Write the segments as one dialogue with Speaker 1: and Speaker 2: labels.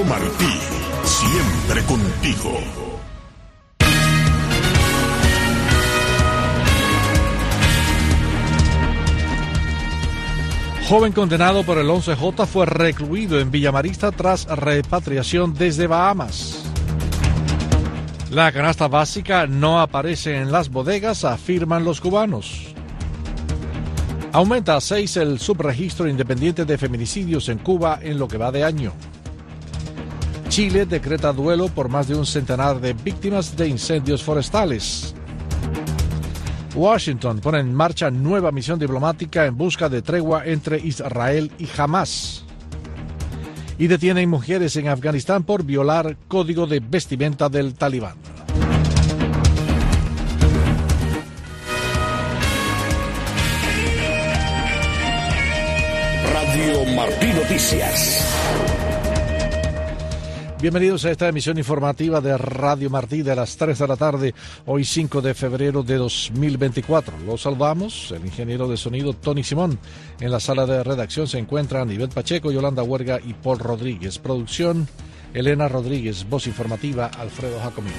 Speaker 1: Martí, siempre contigo.
Speaker 2: Joven condenado por el 11J fue recluido en Villamarista tras repatriación desde Bahamas. La canasta básica no aparece en las bodegas, afirman los cubanos. Aumenta a 6 el subregistro independiente de feminicidios en Cuba en lo que va de año. Chile decreta duelo por más de un centenar de víctimas de incendios forestales. Washington pone en marcha nueva misión diplomática en busca de tregua entre Israel y Hamás. Y detienen mujeres en Afganistán por violar código de vestimenta del Talibán.
Speaker 1: Radio Martí Noticias.
Speaker 2: Bienvenidos a esta emisión informativa de Radio Martí de las 3 de la tarde, hoy 5 de febrero de 2024. Los saludamos, el ingeniero de sonido Tony Simón. En la sala de redacción se encuentran Ivette Pacheco, Yolanda Huerga y Paul Rodríguez. Producción, Elena Rodríguez. Voz informativa, Alfredo Jacomino.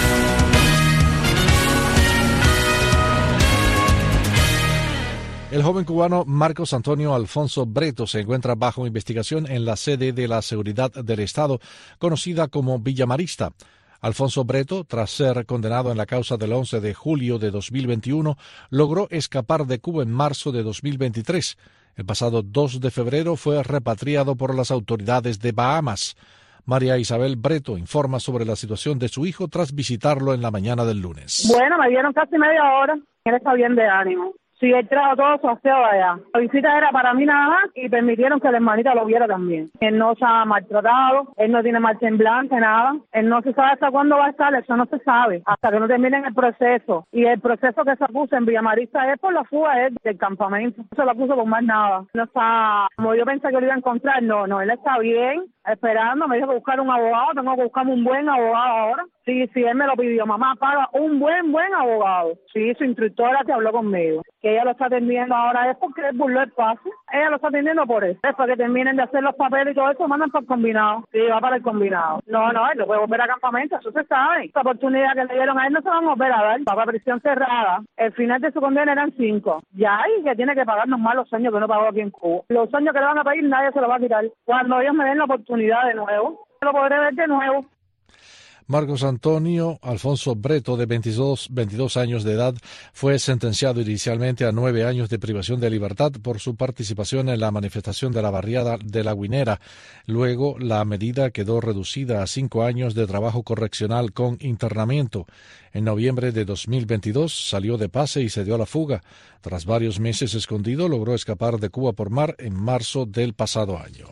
Speaker 2: El joven cubano Marcos Antonio Alfonso Breto se encuentra bajo investigación en la sede de la Seguridad del Estado, conocida como Villamarista. Alfonso Breto, tras ser condenado en la causa del 11 de julio de 2021, logró escapar de Cuba en marzo de 2023. El pasado 2 de febrero fue repatriado por las autoridades de Bahamas. María Isabel Breto informa sobre la situación de su hijo tras visitarlo en la mañana del lunes.
Speaker 3: Bueno, me dieron casi media hora. Él está bien de ánimo. Sí, él trajo todo su aseo allá. La visita era para mí nada más y permitieron que la hermanita lo viera también. Él no se ha maltratado, él no tiene mal semblante, nada. Él no se sabe hasta cuándo va a estar, eso no se sabe, hasta que no terminen el proceso. Y el proceso que se acusa en Villamarista es por la fuga del campamento. No se lo acusa por más nada. No está, como yo pensé que lo iba a encontrar, no, él está bien, esperando. Me dijo que buscar un abogado, tengo que buscarme un buen abogado ahora. Sí, él me lo pidió, mamá, paga un buen abogado. Sí, su instructora que habló conmigo. Que ella lo está atendiendo ahora es porque él burló el paso. Ella lo está atendiendo por eso. Después que terminen de hacer los papeles y todo eso, mandan para el combinado. Sí, va para el combinado. No, él no puede volver a campamento, eso se sabe. Esta oportunidad que le dieron a él no se van a volver a dar. Va para prisión cerrada. El final de su condena eran 5. Ya, y que tiene que pagarnos más los años que no pagó aquí en Cuba. Los años que le van a pedir nadie se lo va a quitar. Cuando ellos me den la oportunidad de nuevo, lo podré ver de nuevo.
Speaker 2: Marcos Antonio Alfonso Breto, de 22 años de edad, fue sentenciado inicialmente a 9 años de privación de libertad por su participación en la manifestación de la barriada de La Guinera. Luego, la medida quedó reducida a 5 años de trabajo correccional con internamiento. En noviembre de 2022 salió de pase y se dio a la fuga. Tras varios meses escondido, logró escapar de Cuba por mar en marzo del pasado año.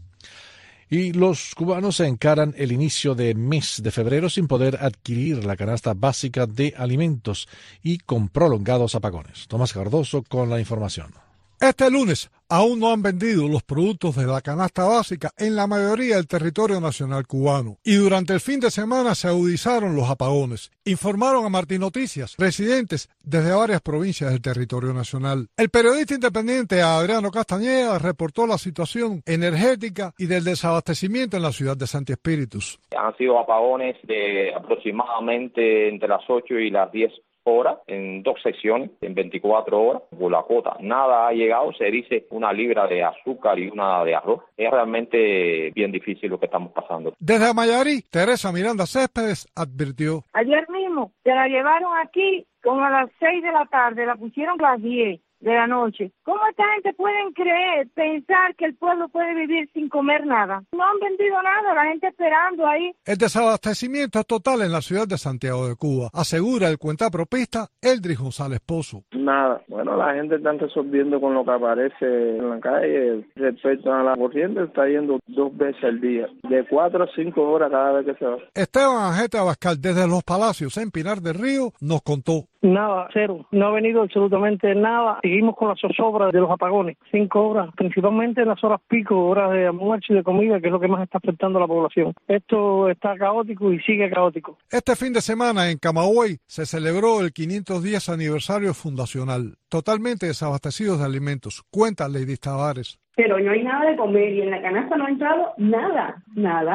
Speaker 2: Y los cubanos se encaran el inicio de mes de febrero sin poder adquirir la canasta básica de alimentos y con prolongados apagones. Tomás Cardoso con la información.
Speaker 4: Este lunes aún no han vendido los productos de la canasta básica en la mayoría del territorio nacional cubano y durante el fin de semana se agudizaron los apagones, informaron a Martí Noticias residentes desde varias provincias del territorio nacional. El periodista independiente Adriano Castañeda reportó la situación energética y del desabastecimiento en la ciudad de Santi Espíritus.
Speaker 5: Han sido apagones de aproximadamente entre las 8 y las 10 horas, en 2 sesiones, en 24 horas, por la cuota. Nada ha llegado, se dice una libra de azúcar y una de arroz. Es realmente bien difícil lo que estamos pasando.
Speaker 4: Desde Mayarí, Teresa Miranda Céspedes advirtió.
Speaker 6: Ayer mismo se la llevaron aquí como a las 6 de la tarde, la pusieron a las 10 de la noche. ¿Cómo esta gente pueden pensar que el pueblo puede vivir sin comer nada? No han vendido nada, la gente esperando ahí.
Speaker 4: El desabastecimiento es total en la ciudad de Santiago de Cuba, asegura el cuentapropista Eldris González Pozo.
Speaker 7: Nada, bueno, la gente está resolviendo con lo que aparece en la calle. Respecto a la corriente, está yendo 2 veces al día, de 4 a 5 horas cada vez que se va.
Speaker 4: Esteban Ajete Abascal, desde Los Palacios, en Pinar del Río, nos contó.
Speaker 8: Nada, cero. No ha venido absolutamente nada. Seguimos con la zozobra de los apagones. 5 horas, principalmente en las horas pico, horas de almuerzo y de comida, que es lo que más está afectando a la población. Esto está caótico y sigue caótico.
Speaker 4: Este fin de semana en Camagüey se celebró el 510 aniversario fundacional, totalmente desabastecidos de alimentos. Cuenta Lady Tavares.
Speaker 9: Pero no hay nada de comer y en la canasta no ha entrado nada.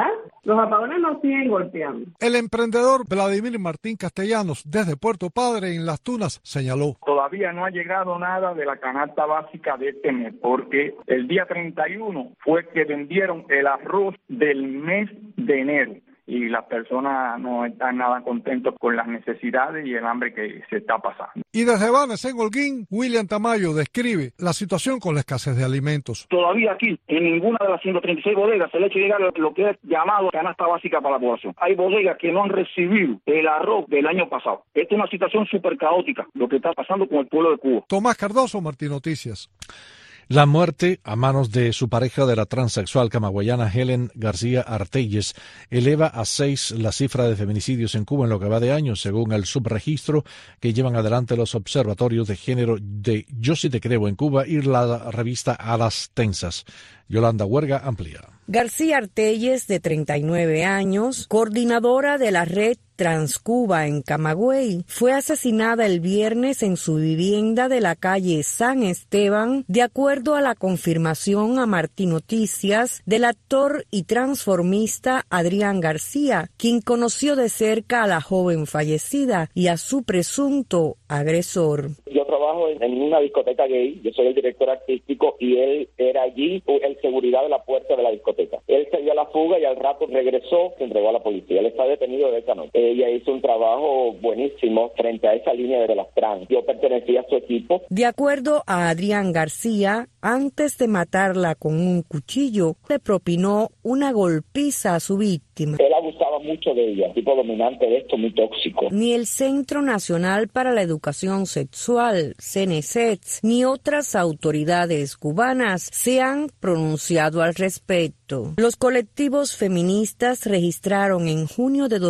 Speaker 9: Los apagones nos siguen golpeando.
Speaker 4: El emprendedor Vladimir Martín Castellanos, desde Puerto Padre, en Las Tunas, señaló:
Speaker 10: todavía no ha llegado nada de la canasta básica de este mes, porque el día 31 fue que vendieron el arroz del mes de enero. Y las personas no están nada contentos con las necesidades y el hambre que se está pasando.
Speaker 4: Y desde Vanes, en Holguín, William Tamayo describe la situación con la escasez de alimentos.
Speaker 11: Todavía aquí, en ninguna de las 136 bodegas se le ha hecho llegar lo que es llamado canasta básica para la población. Hay bodegas que no han recibido el arroz del año pasado. Esta es una situación súper caótica, lo que está pasando con el pueblo de Cuba.
Speaker 4: Tomás Cardoso, Martín Noticias.
Speaker 2: La muerte a manos de su pareja de la transexual camagüeyana Helen García Artelles eleva a 6 la cifra de feminicidios en Cuba en lo que va de año, según el subregistro que llevan adelante los observatorios de género de Yo sí te creo en Cuba y la revista A las Tensas. Yolanda Huerga amplía.
Speaker 12: García Artelles, de 39 años, coordinadora de la red Transcuba en Camagüey, fue asesinada el viernes en su vivienda de la calle San Esteban, de acuerdo a la confirmación a Martín Noticias del actor y transformista Adrián García, quien conoció de cerca a la joven fallecida y a su presunto agresor.
Speaker 13: Yo trabajo en una discoteca gay, yo soy el director artístico y él era allí el seguridad de la puerta de la discoteca. Él se dio a la fuga y al rato regresó, se entregó a la policía. Él está detenido de esa noche. Ella hizo un trabajo buenísimo frente a esa línea de las trans. Yo pertenecía a su equipo.
Speaker 12: De acuerdo a Adrián García, antes de matarla con un cuchillo, le propinó una golpiza a su víctima.
Speaker 13: Él abusaba mucho de ella, tipo dominante de esto, muy tóxico.
Speaker 12: Ni el Centro Nacional para la Educación Sexual, CNSETS, ni otras autoridades cubanas se han pronunciado al respecto. Los colectivos feministas registraron en junio de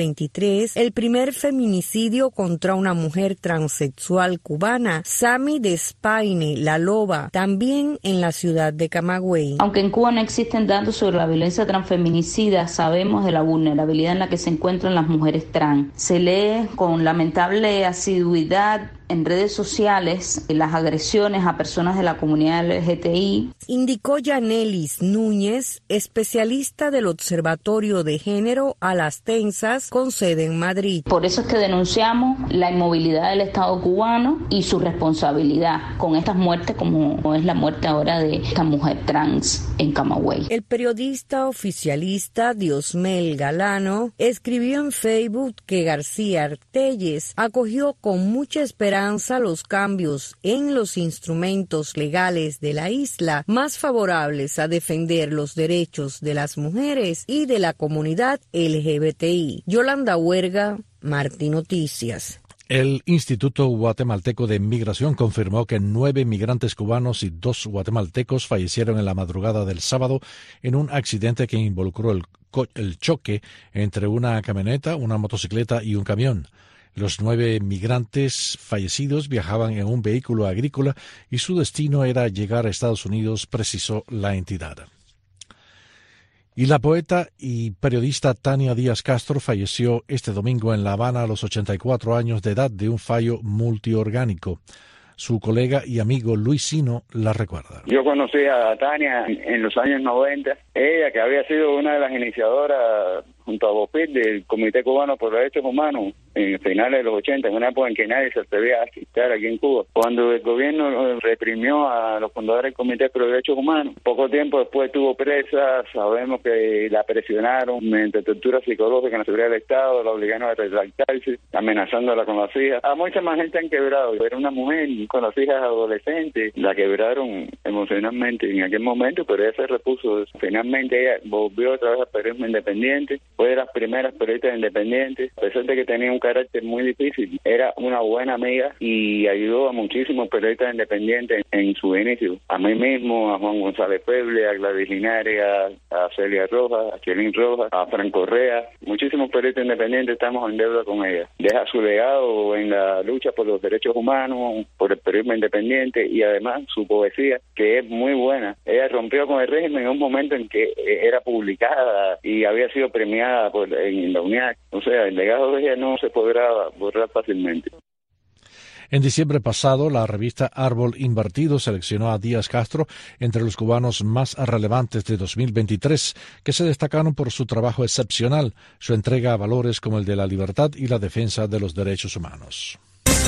Speaker 12: 2023 el primer feminicidio contra una mujer transexual cubana, Sami Despaine, la Loba, también en la ciudad de Camagüey.
Speaker 14: Aunque en Cuba no existen datos sobre la violencia transfeminicida, sabemos de la vulnerabilidad en la que se encuentran las mujeres trans. Se lee con lamentable asiduidad en redes sociales las agresiones a personas de la comunidad LGTBI.
Speaker 12: Indicó Yanelis Núñez, especialista del Observatorio de Género A las Tensas, con sede en Madrid.
Speaker 14: Por eso es que denunciamos la inmovilidad del Estado cubano y su responsabilidad con estas muertes, como es la muerte ahora de esta mujer trans en Camagüey.
Speaker 12: El periodista oficialista Diosmel Galano escribió en Facebook que García Artelles acogió con mucha esperanza los cambios en los instrumentos legales de la isla más favorables a defender los derechos de las mujeres y de la comunidad LGBTI. Yolanda Huerga, Martín Noticias.
Speaker 2: El Instituto Guatemalteco de Migración confirmó que 9 migrantes cubanos y 2 guatemaltecos fallecieron en la madrugada del sábado en un accidente que involucró el choque entre una camioneta, una motocicleta y un camión. Los 9 migrantes fallecidos viajaban en un vehículo agrícola y su destino era llegar a Estados Unidos, precisó la entidad. Y la poeta y periodista Tania Díaz Castro falleció este domingo en La Habana a los 84 años de edad de un fallo multiorgánico. Su colega y amigo Luis Sino la recuerda.
Speaker 15: Yo conocí a Tania en los años 90. Ella, que había sido una de las iniciadoras junto a Bopil del Comité Cubano por los Derechos Humanos en finales de los 80, en una época en que nadie se atrevía a asistir aquí en Cuba. Cuando el gobierno reprimió a los fundadores del Comité por los Derechos Humanos, poco tiempo después estuvo presa. Sabemos que la presionaron mediante tortura psicológica en la seguridad del Estado, la obligaron a retractarse, amenazándola con las hijas. A mucha más gente han quebrado. Era una mujer con las hijas adolescentes, la quebraron emocionalmente en aquel momento, pero ella se repuso. Finalmente ella volvió otra vez al periodismo independiente. Fue de las primeras periodistas independientes, a pesar de que tenía un carácter muy difícil. Era una buena amiga y ayudó a muchísimos periodistas independientes en su inicio. A mí mismo, a Juan González Feble, a Gladys Linares, a Celia Rojas, a Chelín Rojas, a Fran Correa. Muchísimos periodistas independientes estamos en deuda con ella. Deja su legado en la lucha por los derechos humanos, por el periodismo independiente y además su poesía, que es muy buena. Ella rompió con el régimen en un momento en que era publicada y había sido premiada en la UNIAC. O sea, el legado de ella no se podrá borrar fácilmente.
Speaker 2: En diciembre pasado, la revista Árbol Invertido seleccionó a Díaz Castro entre los cubanos más relevantes de 2023, que se destacaron por su trabajo excepcional, su entrega a valores como el de la libertad y la defensa de los derechos humanos.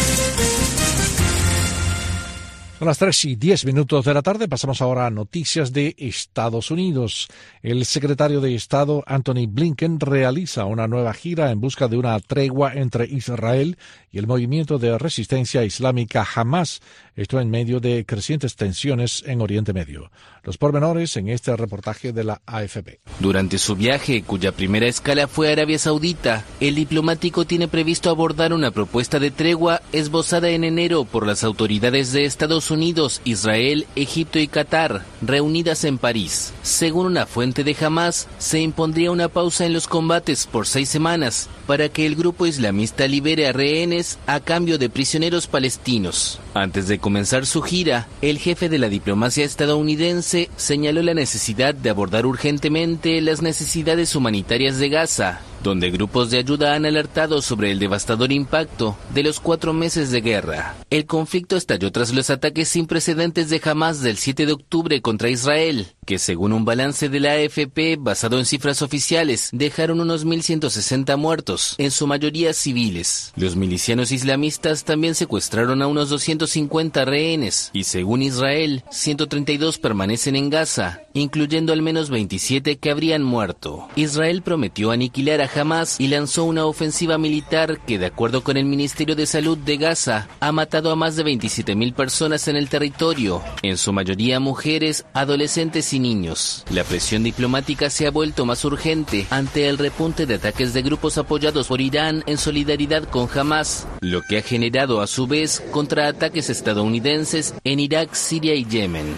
Speaker 2: Son las 3:10 de la tarde. Pasamos ahora a noticias de Estados Unidos. El secretario de Estado, Anthony Blinken, realiza una nueva gira en busca de una tregua entre Israel y el movimiento de resistencia islámica Hamas, esto en medio de crecientes tensiones en Oriente Medio. Los pormenores en este reportaje de la AFP.
Speaker 16: Durante su viaje, cuya primera escala fue Arabia Saudita, el diplomático tiene previsto abordar una propuesta de tregua esbozada en enero por las autoridades de Estados Unidos, Israel, Egipto y Qatar, reunidas en París. Según una fuente de Hamas, se impondría una pausa en los combates por 6 semanas para que el grupo islamista libere a rehenes a cambio de prisioneros palestinos. Antes de comenzar su gira, el jefe de la diplomacia estadounidense señaló la necesidad de abordar urgentemente las necesidades humanitarias de Gaza, donde grupos de ayuda han alertado sobre el devastador impacto de los 4 meses de guerra. El conflicto estalló tras los ataques sin precedentes de Hamas del 7 de octubre contra Israel, que según un balance de la AFP basado en cifras oficiales, dejaron unos 1.160 muertos, en su mayoría civiles. Los milicianos islamistas también secuestraron a unos 250 rehenes, y según Israel, 132 permanecen en Gaza, incluyendo al menos 27 que habrían muerto. Israel prometió aniquilar a Hamas y lanzó una ofensiva militar que, de acuerdo con el Ministerio de Salud de Gaza, ha matado a más de 27.000 personas en el territorio, en su mayoría mujeres, adolescentes y niños. La presión diplomática se ha vuelto más urgente ante el repunte de ataques de grupos apoyados por Irán en solidaridad con Hamas, lo que ha generado a su vez contraataques estadounidenses en Irak, Siria y Yemen.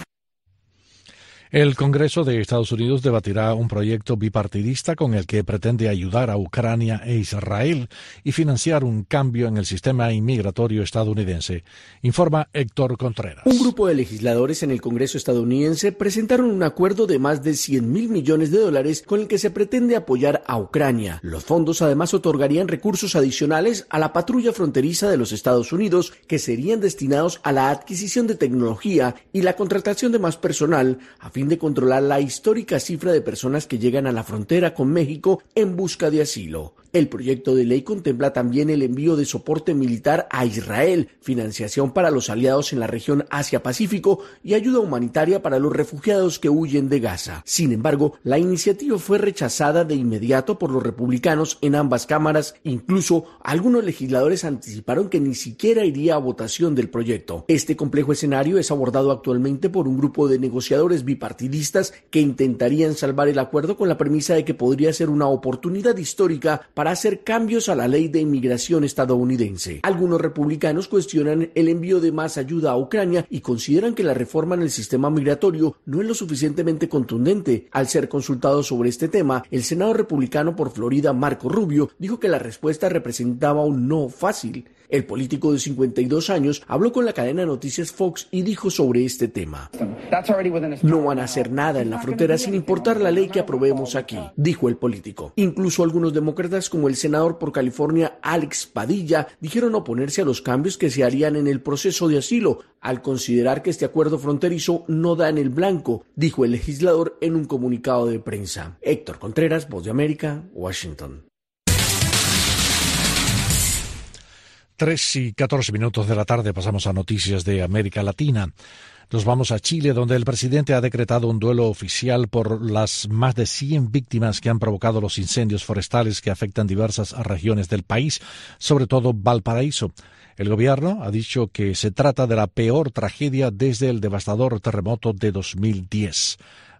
Speaker 2: El Congreso de Estados Unidos debatirá un proyecto bipartidista con el que pretende ayudar a Ucrania e Israel y financiar un cambio en el sistema inmigratorio estadounidense. Informa Héctor Contreras.
Speaker 17: Un grupo de legisladores en el Congreso estadounidense presentaron un acuerdo de más de $100.000 millones con el que se pretende apoyar a Ucrania. Los fondos además otorgarían recursos adicionales a la patrulla fronteriza de los Estados Unidos, que serían destinados a la adquisición de tecnología y la contratación de más personal a fin de controlar la histórica cifra de personas que llegan a la frontera con México en busca de asilo. El proyecto de ley contempla también el envío de soporte militar a Israel, financiación para los aliados en la región Asia-Pacífico y ayuda humanitaria para los refugiados que huyen de Gaza. Sin embargo, la iniciativa fue rechazada de inmediato por los republicanos en ambas cámaras. Incluso, algunos legisladores anticiparon que ni siquiera iría a votación del proyecto. Este complejo escenario es abordado actualmente por un grupo de negociadores bipartidistas que intentarían salvar el acuerdo con la premisa de que podría ser una oportunidad histórica para hacer cambios a la ley de inmigración estadounidense. Algunos republicanos cuestionan el envío de más ayuda a Ucrania y consideran que la reforma en el sistema migratorio no es lo suficientemente contundente. Al ser consultado sobre este tema, el senador republicano por Florida, Marco Rubio, dijo que la respuesta representaba un no fácil. El político de 52 años habló con la cadena de noticias Fox y dijo sobre este tema: no van a hacer nada en la frontera sin importar la ley que aprobemos aquí, dijo el político. Incluso algunos demócratas, como el senador por California, Alex Padilla, dijeron oponerse a los cambios que se harían en el proceso de asilo, al considerar que este acuerdo fronterizo no da en el blanco, dijo el legislador en un comunicado de prensa. Héctor Contreras, Voz de América, Washington.
Speaker 2: 3:14 de la tarde, pasamos a noticias de América Latina. Nos vamos a Chile, donde el presidente ha decretado un duelo oficial por las más de 100 víctimas que han provocado los incendios forestales que afectan diversas regiones del país, sobre todo Valparaíso. El gobierno ha dicho que se trata de la peor tragedia desde el devastador terremoto de 2010.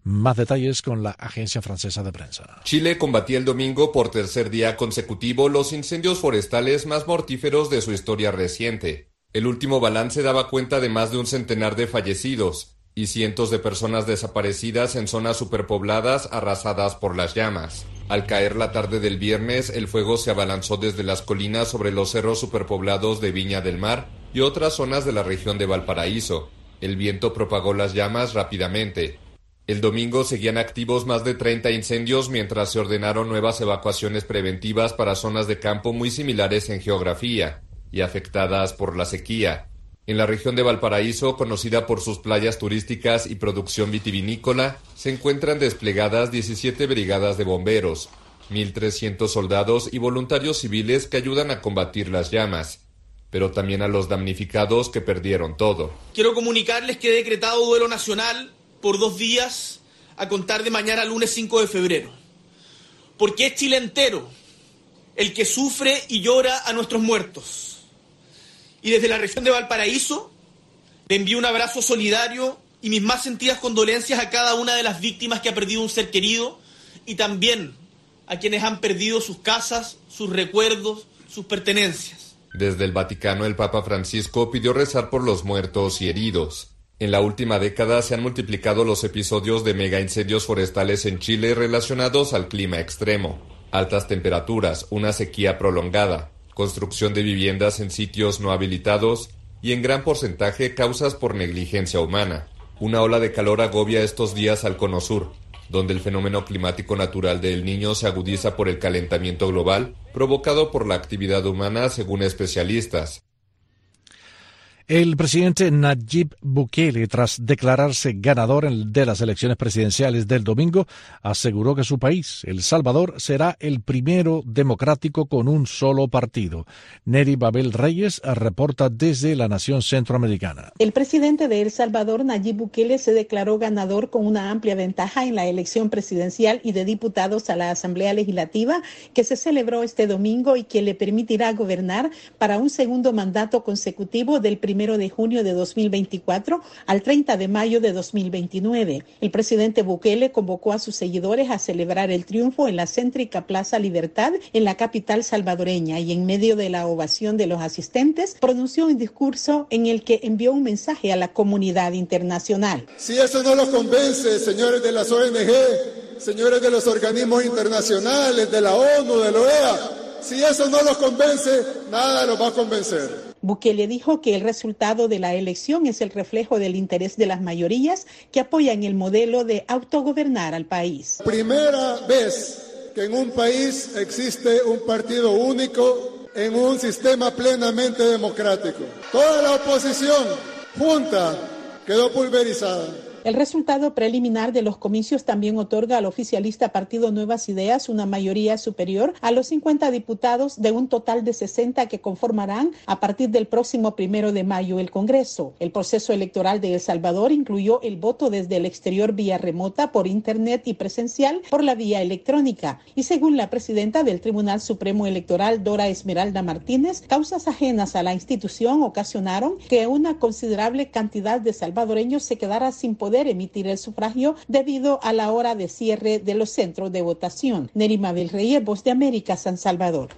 Speaker 2: Más detalles con la agencia francesa de prensa.
Speaker 18: Chile combatía el domingo por tercer día consecutivo los incendios forestales más mortíferos de su historia reciente. El último balance daba cuenta de más de un centenar de fallecidos y cientos de personas desaparecidas en zonas superpobladas arrasadas por las llamas. Al caer la tarde del viernes, el fuego se abalanzó desde las colinas sobre los cerros superpoblados de Viña del Mar y otras zonas de la región de Valparaíso. El viento propagó las llamas rápidamente. El domingo seguían activos más de 30 incendios mientras se ordenaron nuevas evacuaciones preventivas para zonas de campo muy similares en geografía y afectadas por la sequía. En la región de Valparaíso, conocida por sus playas turísticas y producción vitivinícola, se encuentran desplegadas 17 brigadas de bomberos, 1.300 soldados y voluntarios civiles que ayudan a combatir las llamas, pero también a los damnificados que perdieron todo.
Speaker 19: Quiero comunicarles que he decretado duelo nacional por 2 días a contar de mañana lunes 5 de febrero, porque es Chile entero el que sufre y llora a nuestros muertos. Y desde la región de Valparaíso le envío un abrazo solidario y mis más sentidas condolencias a cada una de las víctimas que ha perdido un ser querido y también a quienes han perdido sus casas, sus recuerdos, sus pertenencias.
Speaker 18: Desde el Vaticano, el Papa Francisco pidió rezar por los muertos y heridos. En la última década se han multiplicado los episodios de megaincendios forestales en Chile relacionados al clima extremo, altas temperaturas, una sequía prolongada, construcción de viviendas en sitios no habilitados y en gran porcentaje causas por negligencia humana. Una ola de calor agobia estos días al Cono Sur, donde el fenómeno climático natural de El Niño se agudiza por el calentamiento global provocado por la actividad humana, según especialistas.
Speaker 2: El presidente Nayib Bukele, tras declararse ganador de las elecciones presidenciales del domingo, aseguró que su país, El Salvador, será el primero democrático con un solo partido. Neri Babel Reyes reporta desde la nación centroamericana.
Speaker 20: El presidente de El Salvador, Nayib Bukele, se declaró ganador con una amplia ventaja en la elección presidencial y de diputados a la Asamblea Legislativa que se celebró este domingo y que le permitirá gobernar para un segundo mandato consecutivo del 1 de junio de 2024 al 30 de mayo de 2029. El presidente Bukele convocó a sus seguidores a celebrar el triunfo en la céntrica Plaza Libertad en la capital salvadoreña y en medio de la ovación de los asistentes pronunció un discurso en el que envió un mensaje a la comunidad internacional.
Speaker 21: Si eso no los convence, señores de las ONG, señores de los organismos internacionales, de la ONU, de la OEA, si eso no los convence, nada los va a convencer.
Speaker 20: Bukele dijo que el resultado de la elección es el reflejo del interés de las mayorías que apoyan el modelo de autogobernar al país.
Speaker 21: Primera vez que en un país existe un partido único en un sistema plenamente democrático. Toda la oposición junta quedó pulverizada.
Speaker 20: El resultado preliminar de los comicios también otorga al oficialista Partido Nuevas Ideas una mayoría superior a los 50 diputados de un total de 60 que conformarán a partir del próximo 1 de mayo el Congreso. El proceso electoral de El Salvador incluyó el voto desde el exterior vía remota, por internet y presencial por la vía electrónica. Y según la presidenta del Tribunal Supremo Electoral, Dora Esmeralda Martínez, causas ajenas a la institución ocasionaron que una considerable cantidad de salvadoreños se quedara sin poder emitir el sufragio debido a la hora de cierre de los centros de votación. Neri Mabel Reyes, Voz de América, San Salvador.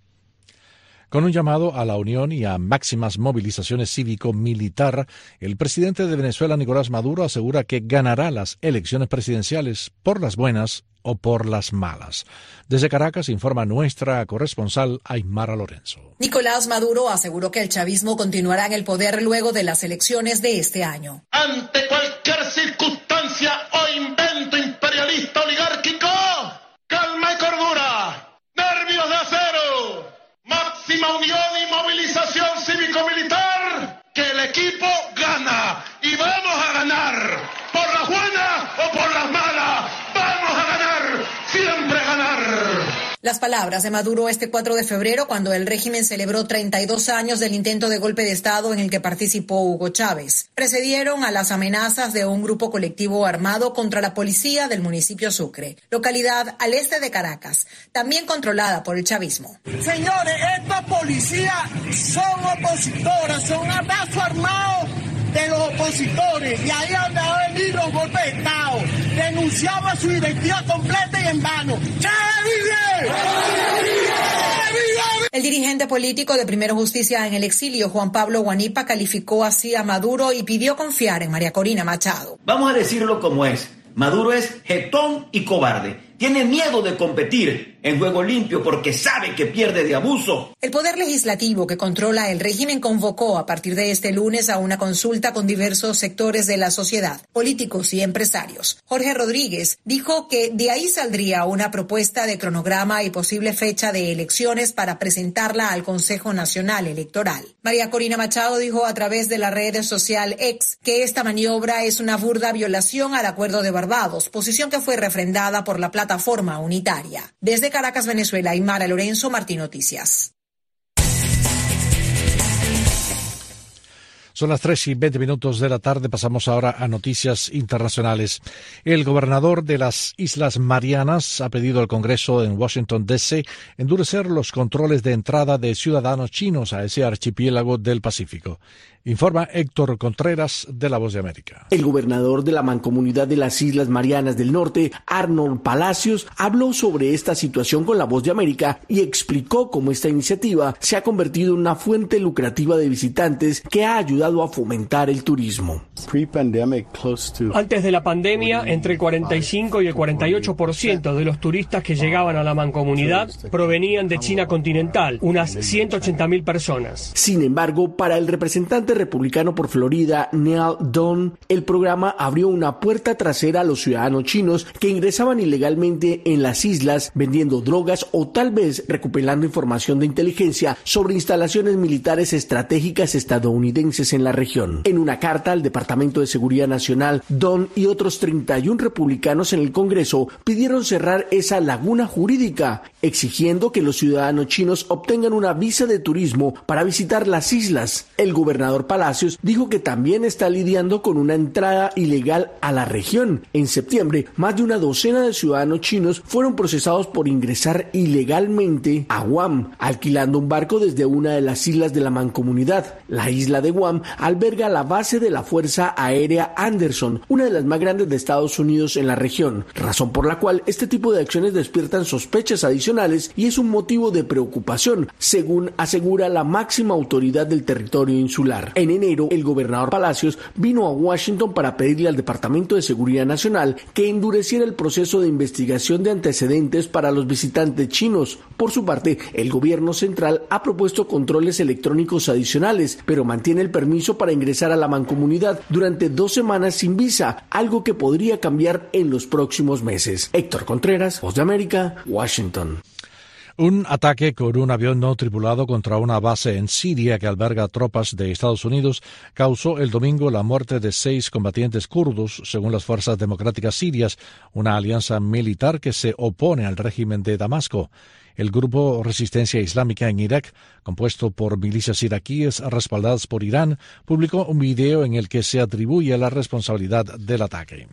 Speaker 2: Con un llamado a la unión y a máximas movilizaciones cívico-militar, el presidente de Venezuela, Nicolás Maduro, asegura que ganará las elecciones presidenciales por las buenas o por las malas. Desde Caracas informa nuestra corresponsal Aymara Lorenzo.
Speaker 22: Nicolás Maduro aseguró que el chavismo continuará en el poder luego de las elecciones de este año.
Speaker 23: Ante cualquier circunstancia o invento imperialista oligárquico, calma y cordura, nervios de acero, máxima unión y movilización cívico-militar, que el equipo gana y vamos a ganar, por las buenas o por las malas, vamos a ganar, siempre ganar.
Speaker 22: Las palabras de Maduro este 4 de febrero, cuando el régimen celebró 32 años del intento de golpe de Estado en el que participó Hugo Chávez, precedieron a las amenazas de un grupo colectivo armado contra la policía del municipio Sucre, localidad al este de Caracas, también controlada por el chavismo.
Speaker 24: Señores, estas policías son opositoras, son un brazo armado de los opositores, y ahí donde han venido los golpes de Estado. renunciamos a su identidad completa y en vano.
Speaker 22: El dirigente político de Primero Justicia en el exilio, Juan Pablo Guanipa, calificó así a Maduro y pidió confiar en María Corina Machado.
Speaker 1: Vamos a decirlo como es. Maduro es jetón y cobarde. Tiene miedo de competir en juego limpio porque sabe que pierde de abuso.
Speaker 22: El Poder Legislativo, que controla el régimen, convocó a partir de este lunes a una consulta con diversos sectores de la sociedad, políticos y empresarios. Jorge Rodríguez dijo que de ahí saldría una propuesta de cronograma y posible fecha de elecciones para presentarla al Consejo Nacional Electoral. María Corina Machado dijo a través de la red social X que esta maniobra es una burda violación al Acuerdo de Barbados, posición que fue refrendada por la Plataforma Unitaria. Desde Caracas, Venezuela, Aymara Lorenzo, Martín Noticias.
Speaker 2: Son las 3:20 de la tarde. Pasamos ahora a noticias internacionales. El gobernador de las Islas Marianas ha pedido al Congreso en Washington, D.C. endurecer los controles de entrada de ciudadanos chinos a ese archipiélago del Pacífico. Informa Héctor Contreras de La Voz de América.
Speaker 17: El gobernador de la Mancomunidad de las Islas Marianas del Norte, Arnold Palacios, habló sobre esta situación con La Voz de América y explicó cómo esta iniciativa se ha convertido en una fuente lucrativa de visitantes que ha ayudado a fomentar el turismo.
Speaker 3: Antes de la pandemia, entre el 45 y el 48% de los turistas que llegaban a la Mancomunidad provenían de China continental, unas 180.000 personas.
Speaker 17: Sin embargo, para el representante republicano por Florida, Neal Dunn, el programa abrió una puerta trasera a los ciudadanos chinos que ingresaban ilegalmente en las islas vendiendo drogas o tal vez recuperando información de inteligencia sobre instalaciones militares estratégicas estadounidenses en la región. En una carta al Departamento de Seguridad Nacional, Dunn y otros 31 republicanos en el Congreso pidieron cerrar esa laguna jurídica, exigiendo que los ciudadanos chinos obtengan una visa de turismo para visitar las islas. El gobernador Palacios dijo que también está lidiando con una entrada ilegal a la región. En septiembre, más de una docena de ciudadanos chinos fueron procesados por ingresar ilegalmente a Guam, alquilando un barco desde una de las islas de la Mancomunidad. La isla de Guam alberga la base de la Fuerza Aérea Anderson, una de las más grandes de Estados Unidos en la región, razón por la cual este tipo de acciones despiertan sospechas adicionales y es un motivo de preocupación, según asegura la máxima autoridad del territorio insular. En enero, el gobernador Palacios vino a Washington para pedirle al Departamento de Seguridad Nacional que endureciera el proceso de investigación de antecedentes para los visitantes chinos. Por su parte, el gobierno central ha propuesto controles electrónicos adicionales, pero mantiene el permiso para ingresar a la Mancomunidad durante 2 semanas sin visa, algo que podría cambiar en los próximos meses. Héctor Contreras, Voz de América, Washington.
Speaker 2: Un ataque con un avión no tripulado contra una base en Siria que alberga tropas de Estados Unidos causó el domingo la muerte de 6 combatientes kurdos, según las Fuerzas Democráticas Sirias, una alianza militar que se opone al régimen de Damasco. El grupo Resistencia Islámica en Irak, compuesto por milicias iraquíes respaldadas por Irán, publicó un video en el que se atribuye la responsabilidad del ataque.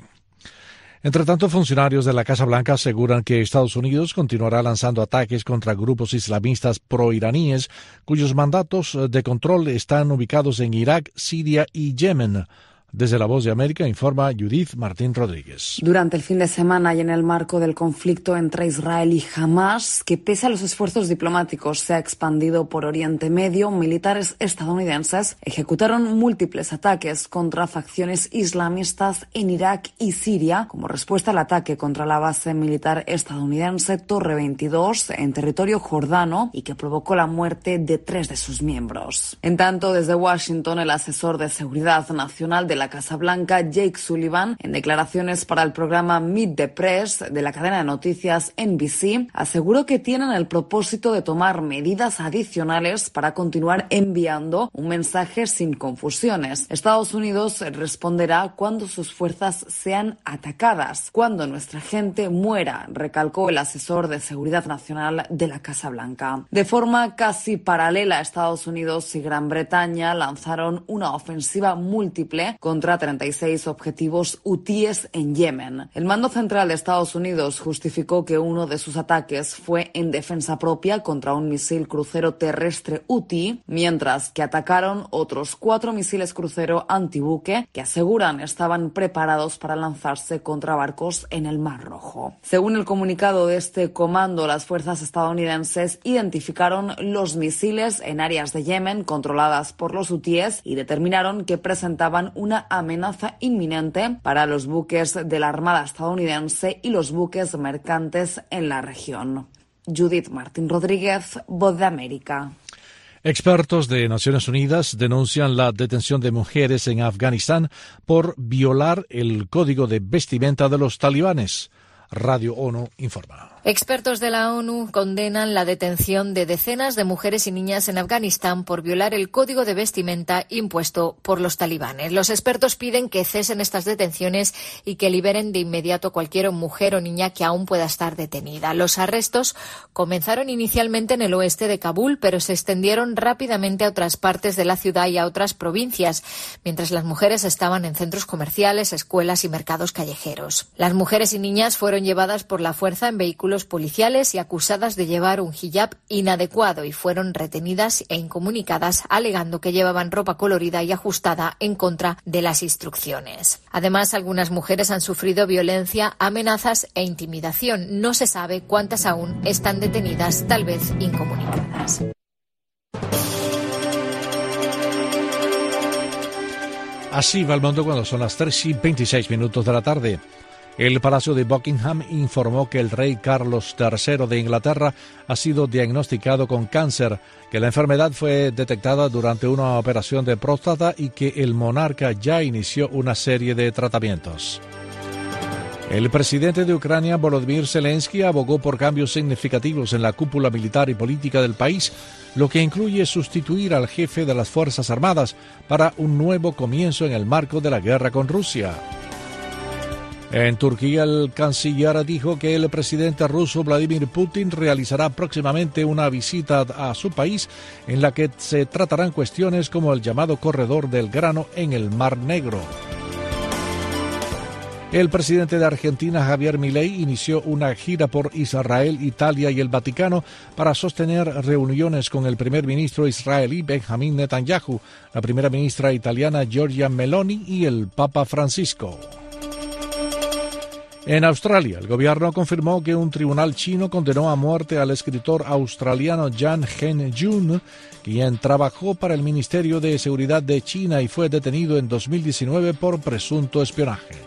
Speaker 2: Entre tanto, funcionarios de la Casa Blanca aseguran que Estados Unidos continuará lanzando ataques contra grupos islamistas proiraníes cuyos mandatos de control están ubicados en Irak, Siria y Yemen. Desde La Voz de América informa Judith Martín Rodríguez.
Speaker 5: Durante el fin de semana y en el marco del conflicto entre Israel y Hamás, que pese a los esfuerzos diplomáticos se ha expandido por Oriente Medio, militares estadounidenses ejecutaron múltiples ataques contra facciones islamistas en Irak y Siria, como respuesta al ataque contra la base militar estadounidense Torre 22 en territorio jordano y que provocó la muerte de 3 de sus miembros. En tanto, desde Washington, el asesor de Seguridad Nacional de la Casa Blanca, Jake Sullivan, en declaraciones para el programa Meet the Press de la cadena de noticias NBC, aseguró que tienen el propósito de tomar medidas adicionales para continuar enviando un mensaje sin confusiones. Estados Unidos responderá cuando sus fuerzas sean atacadas, cuando nuestra gente muera, recalcó el asesor de Seguridad Nacional de la Casa Blanca. De forma casi paralela, Estados Unidos y Gran Bretaña lanzaron una ofensiva múltiple contra 36 objetivos hutíes en Yemen. El mando central de Estados Unidos justificó que uno de sus ataques fue en defensa propia contra un misil crucero terrestre hutí, mientras que atacaron otros 4 misiles crucero antibuque que aseguran estaban preparados para lanzarse contra barcos en el Mar Rojo. Según el comunicado de este comando, las fuerzas estadounidenses identificaron los misiles en áreas de Yemen controladas por los hutíes y determinaron que presentaban una amenaza inminente para los buques de la Armada estadounidense y los buques mercantes en la región. Judith Martín Rodríguez, Voz de América.
Speaker 2: Expertos de Naciones Unidas denuncian la detención de mujeres en Afganistán por violar el código de vestimenta de los talibanes. Radio ONU informa.
Speaker 6: Expertos de la ONU condenan la detención de decenas de mujeres y niñas en Afganistán por violar el código de vestimenta impuesto por los talibanes. Los expertos piden que cesen estas detenciones y que liberen de inmediato cualquier mujer o niña que aún pueda estar detenida. Los arrestos comenzaron inicialmente en el oeste de Kabul, pero se extendieron rápidamente a otras partes de la ciudad y a otras provincias, mientras las mujeres estaban en centros comerciales, escuelas y mercados callejeros. Las mujeres y niñas fueron llevadas por la fuerza en vehículos policiales y acusadas de llevar un hijab inadecuado y fueron retenidas e incomunicadas alegando que llevaban ropa colorida y ajustada en contra de las instrucciones. Además, algunas mujeres han sufrido violencia, amenazas e intimidación. No se sabe cuántas aún están detenidas, tal vez incomunicadas.
Speaker 2: Así va el mundo cuando son las 3:26 de la tarde. El Palacio de Buckingham informó que el rey Carlos III de Inglaterra ha sido diagnosticado con cáncer, que la enfermedad fue detectada durante una operación de próstata y que el monarca ya inició una serie de tratamientos. El presidente de Ucrania, Volodymyr Zelensky, abogó por cambios significativos en la cúpula militar y política del país, lo que incluye sustituir al jefe de las Fuerzas Armadas para un nuevo comienzo en el marco de la guerra con Rusia. En Turquía, el canciller dijo que el presidente ruso Vladimir Putin realizará próximamente una visita a su país en la que se tratarán cuestiones como el llamado corredor del grano en el Mar Negro. El presidente de Argentina, Javier Milei, inició una gira por Israel, Italia y el Vaticano para sostener reuniones con el primer ministro israelí Benjamín Netanyahu, la primera ministra italiana Giorgia Meloni y el Papa Francisco. En Australia, el gobierno confirmó que un tribunal chino condenó a muerte al escritor australiano Jan Hen-jun, quien trabajó para el Ministerio de Seguridad de China y fue detenido en 2019 por presunto espionaje.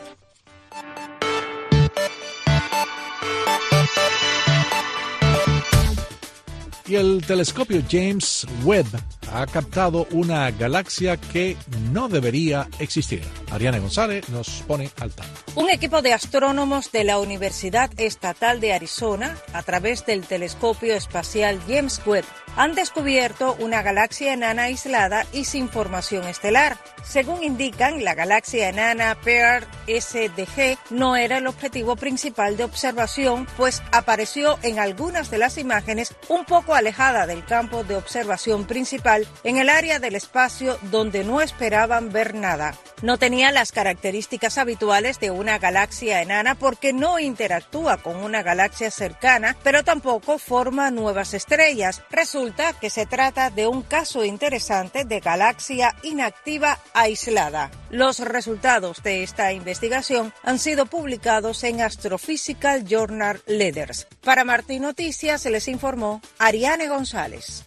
Speaker 2: Y el telescopio James Webb ha captado una galaxia que no debería existir. Ariane González nos pone al tanto.
Speaker 7: Un equipo de astrónomos de la Universidad Estatal de Arizona, a través del telescopio espacial James Webb, han descubierto una galaxia enana aislada y sin formación estelar. Según indican, la galaxia enana Pearl SDG no era el objetivo principal de observación, pues apareció en algunas de las imágenes un poco alejada del campo de observación principal, en el área del espacio donde no esperaban ver nada. No tenía las características habituales de una galaxia enana porque no interactúa con una galaxia cercana, pero tampoco forma nuevas estrellas. Resulta que se trata de un caso interesante de galaxia inactiva aislada. Los resultados de esta investigación han sido publicados en Astrophysical Journal Letters. Para Martín Noticias les informó Ariane González.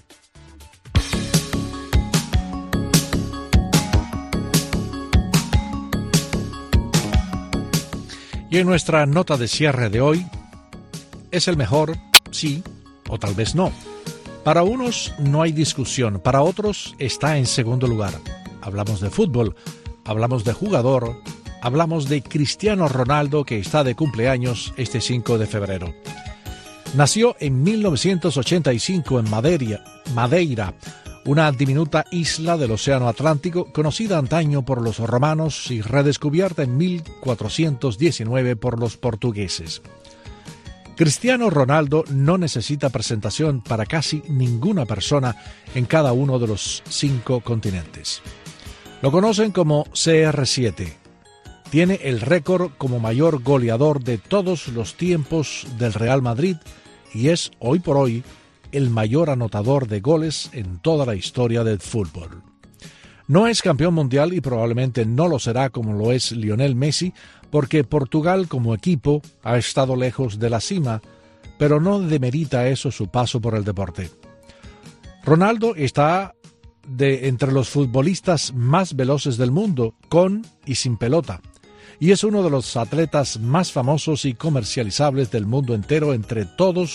Speaker 2: Y en nuestra nota de cierre de hoy, ¿es el mejor? Sí, o tal vez no. Para unos no hay discusión, para otros está en segundo lugar. Hablamos de fútbol, hablamos de jugador, hablamos de Cristiano Ronaldo, que está de cumpleaños este 5 de febrero. Nació en 1985 en Madeira, una diminuta isla del Océano Atlántico, conocida antaño por los romanos y redescubierta en 1419 por los portugueses. Cristiano Ronaldo no necesita presentación para casi ninguna persona en cada uno de los 5 continentes. Lo conocen como CR7. Tiene el récord como mayor goleador de todos los tiempos del Real Madrid y es, hoy por hoy, el mayor anotador de goles en toda la historia del fútbol. No es campeón mundial y probablemente no lo será como lo es Lionel Messi, porque Portugal como equipo ha estado lejos de la cima, pero no demerita eso su paso por el deporte. Ronaldo está entre los futbolistas más veloces del mundo, con y sin pelota, y es uno de los atletas más famosos y comercializables del mundo entero entre todos